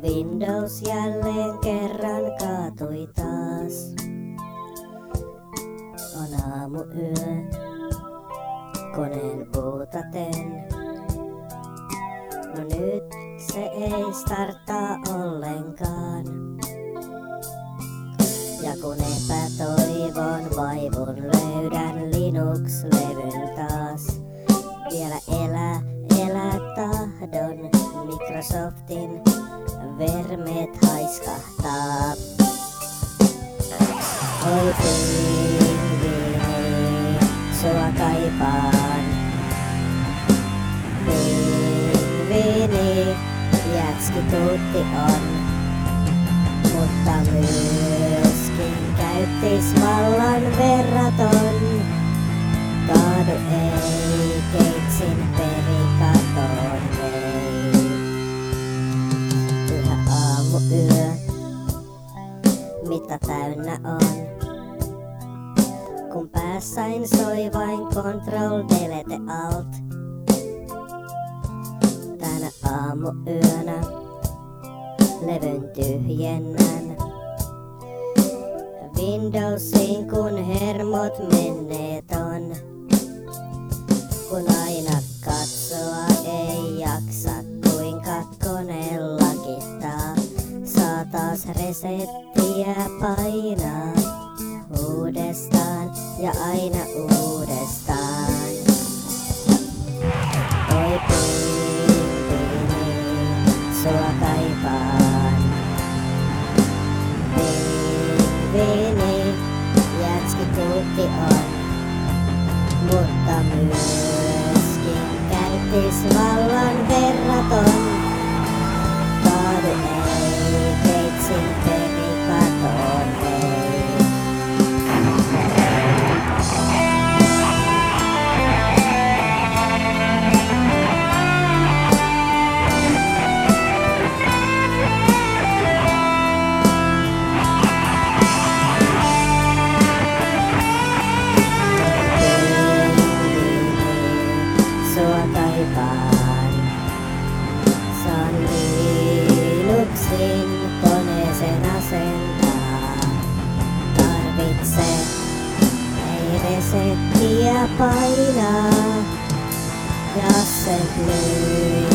Windows jälleen kerran kaatui taas. On aamuyö, koneen puutaten. No nyt se ei startaa ollenkaan. Ja kun epätoivon vaivun löydän Linux-levyn taas. Vielä elää tahdon Microsoftin vermeet haiskahtaa. Oi pingviini, sua kaipaan. Pingviini, jätski tuutti on, mutta myöskin käyttisvallan verraton. Kaadu ei, keitsin perikatoon vei. Yhä aamuyö, mitä täynnä on. Kun päässäin soi vain Control Delete Alt. Tänä aamuyönä levyn tyhjennän. Windowsiin kun hermot menneet on. Kun aina katsoa ei jaksa, kuinka kone lakittaa. Saa taas resettiä painaa uudestaan ja aina uudestaan. Oi pingviini, sua kaipaan. Pingviini, jätski tuutti on, mutta myöskin käyttisvallan verraton. Kaadu ei, keitsin perikatoon vei. Sua kaipaan. Saan Linuxin koneeseen asentaa. Tarvitse ei resettiä painaa. Ja se